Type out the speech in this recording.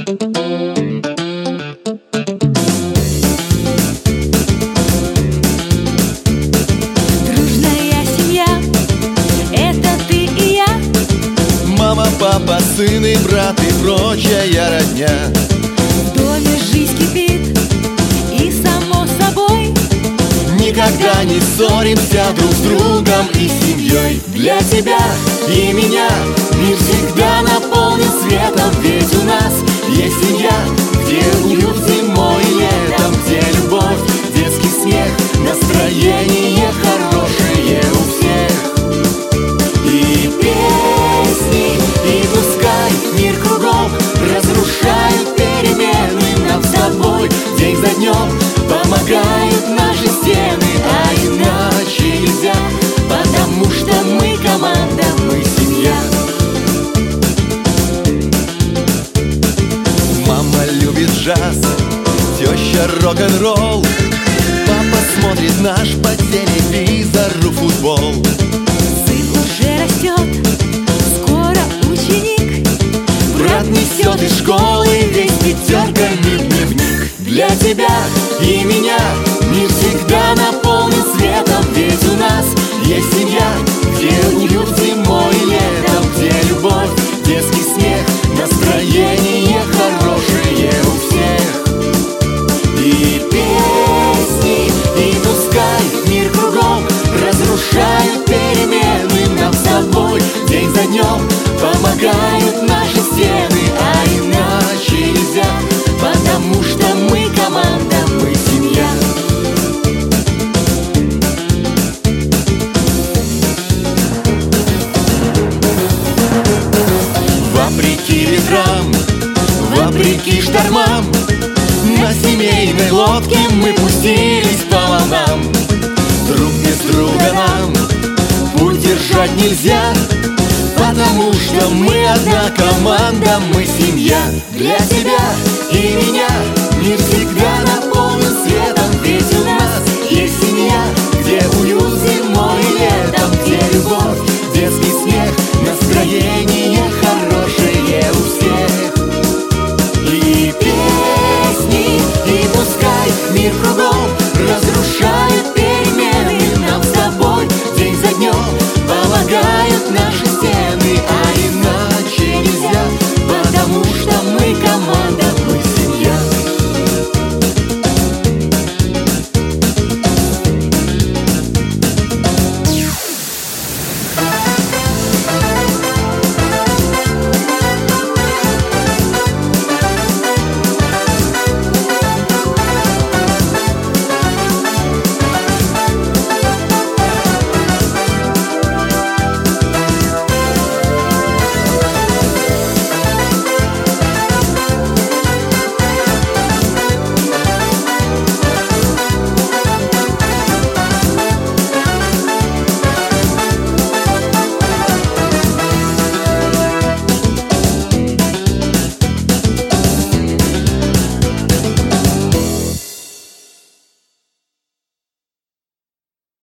Дружная семья — это ты и я. Мама, папа, сын и брат и прочая родня. В доме жизнь кипит, и само собой Никогда не ссоримся друг с другом и семьей. Для тебя и меня мир всегда наполнен светом. Ведь у нас есть семья, где уют зимой и летом, где любовь, детский смех, настроение хорошее у всех. И песни, и пускай мир кругом разрушают перемены, нам с тобой день за днем помогают наши стены. А иначе нельзя, потому что мы команда, мы семья. Мама любит джаз, теща рок-н-ролл, папа смотрит наш по телевизору футбол. сын уже растет, скоро ученик. Брат несет из школы весь пятерками дневник. Для тебя и меня мир всегда наполнен светом. Ведь у нас есть семья, где уют зимой и летом, где любовь, детский смех, настроение хорошее у всех. И песни, и пускай мир кругом разрушают перемены, нам с тобой день за днем помогают наши стены. А иначе нельзя, потому что мы команда, мы семья. Вопреки ветрам, вопреки штормам, на семейной лодке мы пустились по волнам. Друг без друга нам путь держать нельзя, потому что мы одна команда, мы семья. Для тебя и меня мир всегда